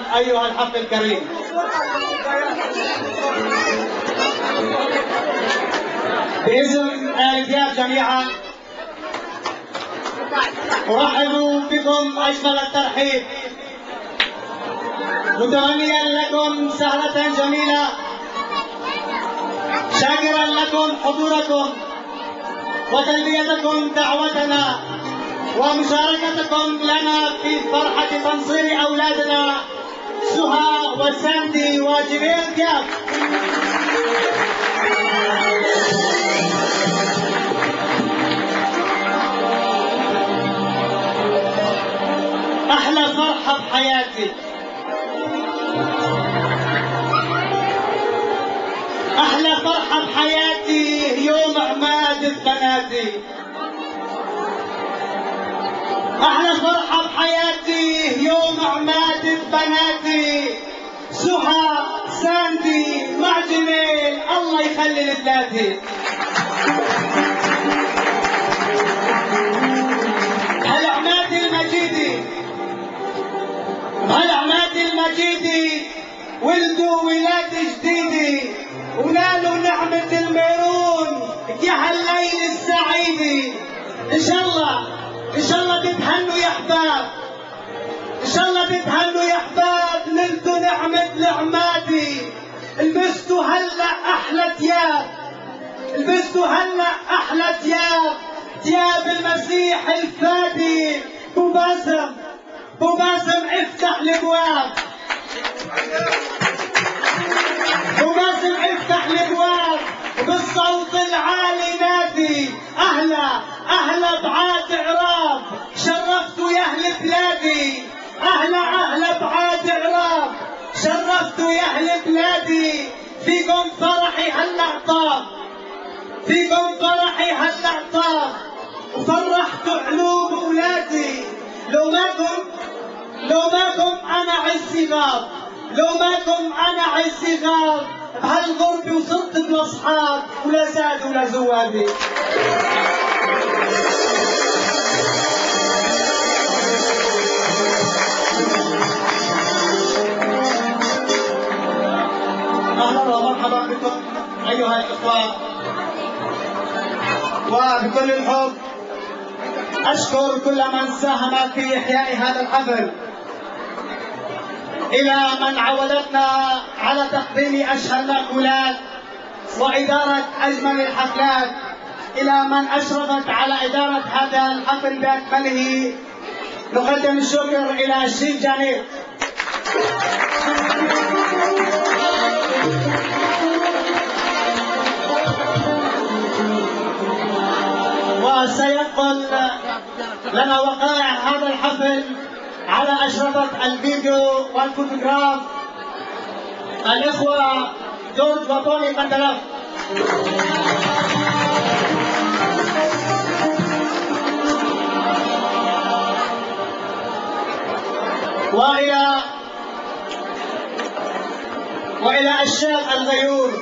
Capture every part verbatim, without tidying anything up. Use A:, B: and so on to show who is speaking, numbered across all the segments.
A: أيها الحفل الكريم. باسم الضياف جميعا أرحب بكم أجمل الترحيب، متمنيا لكم سهرة جميلة، شاكرا لكم حضوركم وتلبيتكم دعوتنا ومشاركتكم لنا في فرحة تنصير أولادنا سهى وساندي وجبير ضياف. أحلى فرحة بحياتي، أحلى فرحة بحياتي يوم عماد بناتي، أحلى فرحة بحياتي يوم عماد بناتي سهى ساندي مع جميل، الله يخلي لبناتي. هالعماد المجيدي هالعماد المجيدي ولدوا ولاد جديدي ونالوا نعمة الميرون يا هالليل السعيدي. إن شاء الله إن شاء الله تتهنوا يا أحباب، إن شاء الله تتهنوا يا أحباب، نلتوا نعمة العمادي. لبستوا هلا أحلى ثياب، لبستوا هلا أحلى ثياب، ثياب المسيح الفادي. بو باسم بو باسم افتح الابواب، بو باسم افتح الابواب بالصوت العالي نادي اهلا اهلا بعاد عراب، شرفتوا يا اهل بلادي، اهلا اهلا بعاد عراب، شرفتوا يا اهل بلادي. فيكم فرحي هلا طاب، فيكم فرحي هلا طاب، وفرحتوا قلوب اولادي. لو ماكم لو ماكم انا عزي غاب، لو ماكم انا عزي غاب، بهالغربة وصرت بلا اصحاب ولا زاد ولا زوادي. اهلا ومرحبا بكم ايها الاخوه، وبكل الحب أشكر كل من ساهم في إحياء هذا الحفل، إلى من عودتنا على تقديم أشهى المأكولات وإدارة أجمل الحفلات، إلى من أشرفت على إدارة هذا الحفل بأكمله، نقدم الشكر إلى الشيخ جانيت. وسينقل لنا وقائع هذا الحفل على أشرطة الفيديو والفوتوغراف الإخوة جورج وطوني قندلف. وإلى وإلى الشيخ الغيور،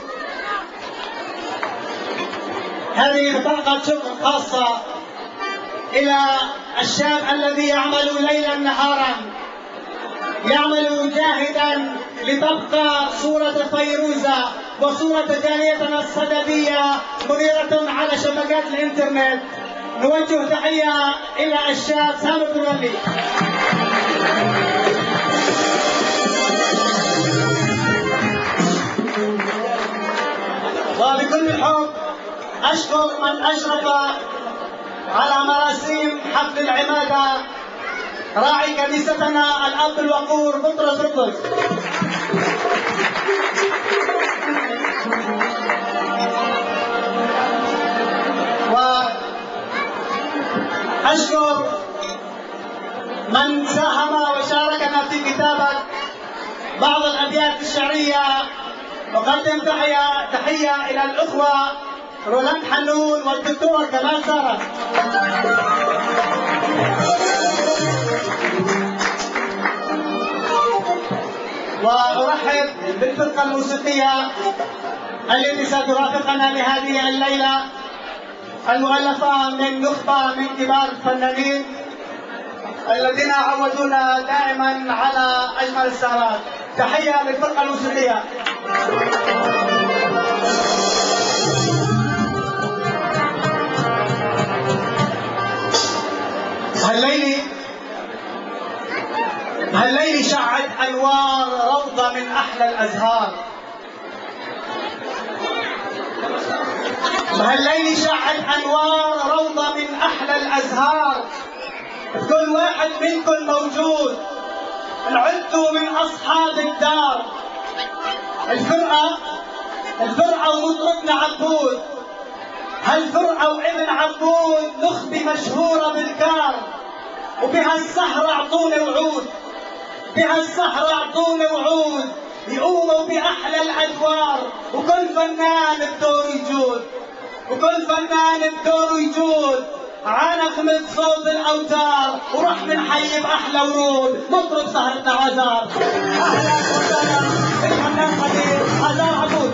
A: هذه بطاقة شكر خاصة إلى الشاب الذي يعمل ليلا نهارا، يعمل جاهدا لتبقى صورة فيروزة وصورة جاليتنا الصددية منيرة على شبكات الإنترنت. نوجه تحية إلى الشاب سامر تولي. وبكل الحب أشكر من أشرف على مراسيم حفل العمادة، راعي كنيستنا الأب الوقور بطرس رطل. وأشكر من ساهم وشاركنا في كتابة بعض الأبيات الشعرية. أقدم تحية تحية إلى الأخوة رولاند حنون والدكتور كمال سارة. وأرحب بالفرقة الموسيقية التي سترافقنا لهذه الليلة، المؤلفة من نخبة من كبار الفنانين الذين عودونا دائما على اجمل السهرات. تحيه للفرقه الموسيقيه. هالليلة هالليلة شعت أنوار روضة من أحلى الأزهار. هالليلة شعت أنوار روضة من أحلى الأزهار. كل واحد منكم موجود، عدتوا من أصحاب الدار. الفرقة الفرقة ومطربنا عبود، هالفرقة وابن عبود نخبة مشهورة بالكار. وبهالسهرة اعطوني وعود، بهالسهرة اعطوني وعود، يقوموا بأحلى الأدوار. وكل فنان بدور يجود، وكل فنان بدور يجود. عانقمة صوت الأوتار ورح بنحيي بأحلى ورود مطرب سهرتنا عزار. أهلا وسهلا بالفنان قدير عزار عبود.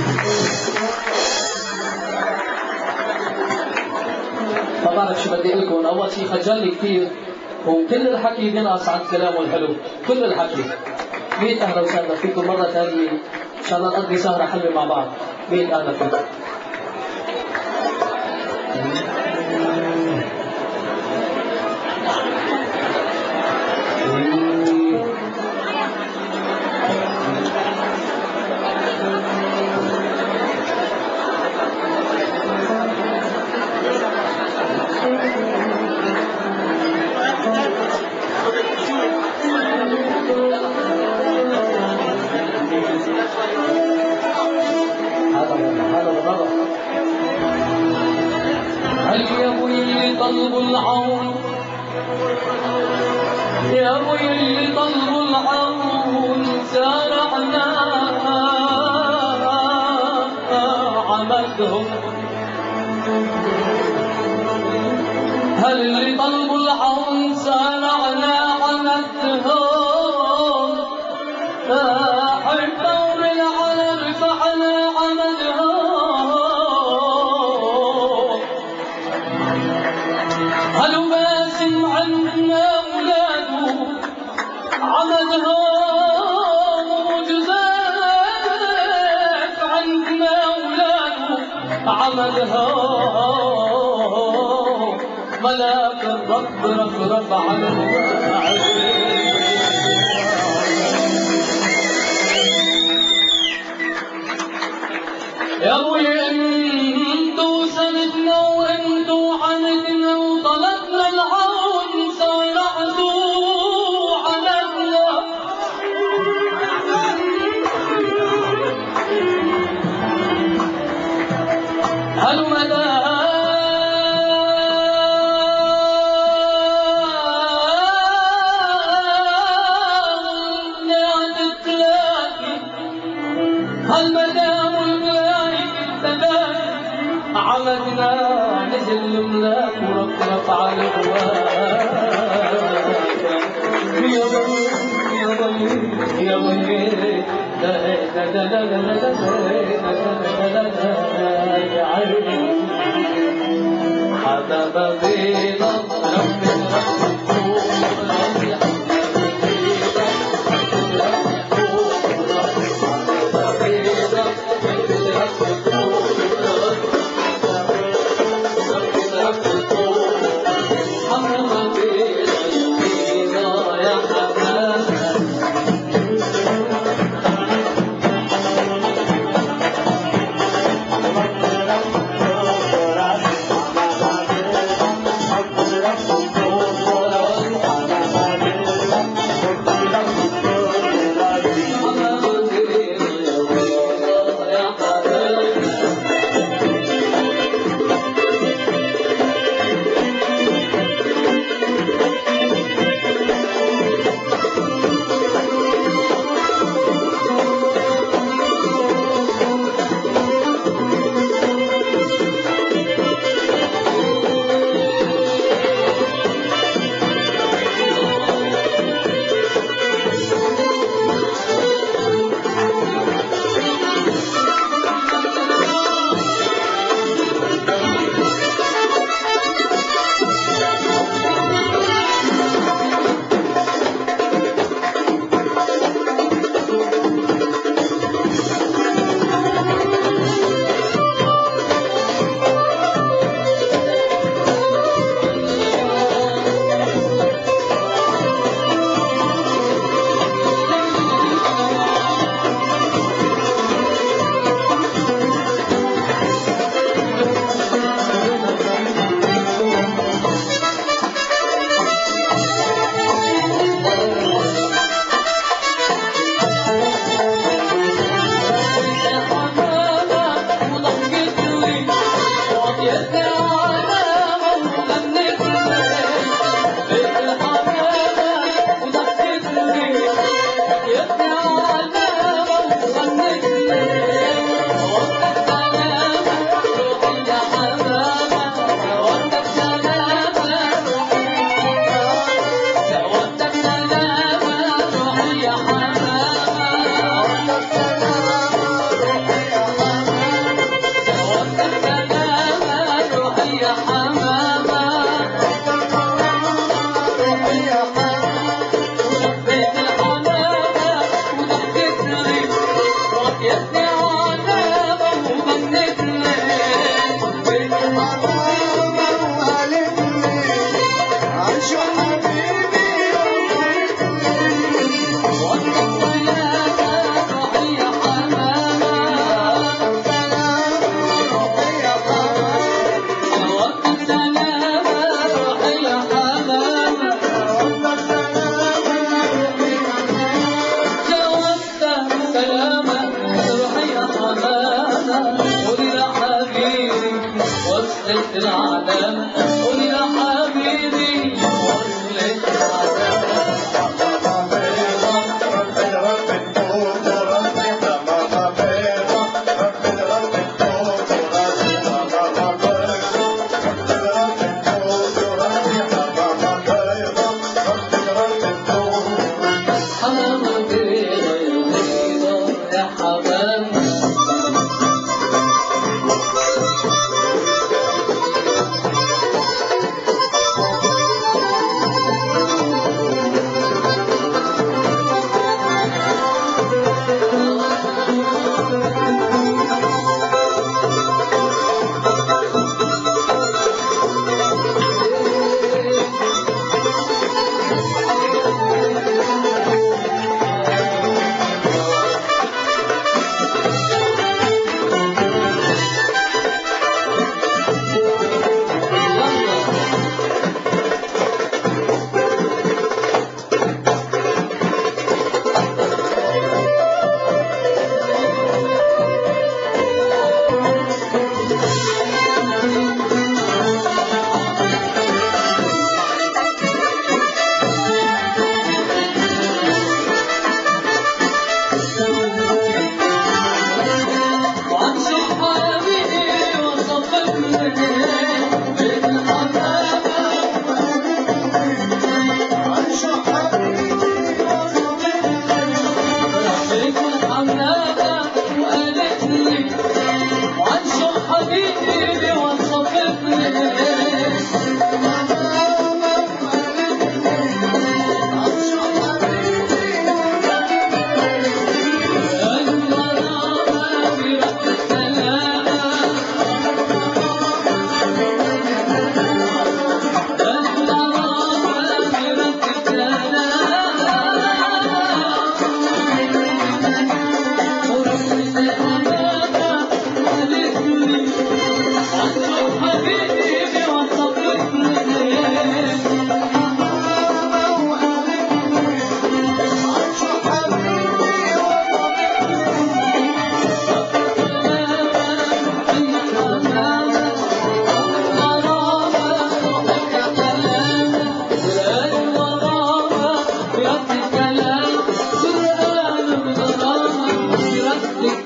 B: ما بعرف شو بدي اقول لكم. اول شيء خجلني كثير وكل الحكي بينقص عن كلامه الحلو، كل الحكي. مية اهلا وسهلا فيكم مره ثانيه، ان شاء الله نقضي سهره حلوه مع بعض. مية اهلا فيكم.
C: طلب العون يا ويلي طلب العون سارعنا عمدهم. هل اللي طلب العون سارعنا عمدهم حبوا بالعلم فعلى عمدهم. هلو باسم عندنا اولاده عمدهم وجزاف عندنا اولاده عمدهم. ملاك الرب رفرف عنه يا ابوي انتو سندنا وانتو عندنا وطلبنا العون سارعتوا عمدنا. هل مدى هل مدى عمدنا نزل الملاك ورفرف على الهواك. يا ضمير يا ضمير يا ضمير لا لا لا لا لا لا يا عيني حبب بينا رب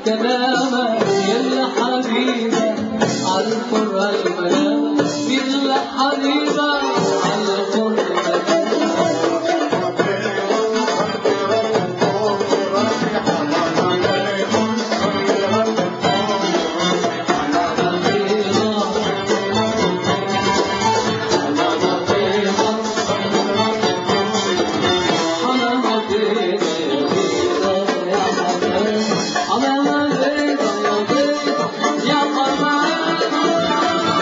C: كلامك يلا حبيبة عالقرى المنام يلا حبيبة عالقرى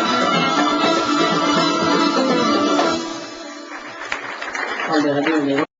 B: Hadi hadi.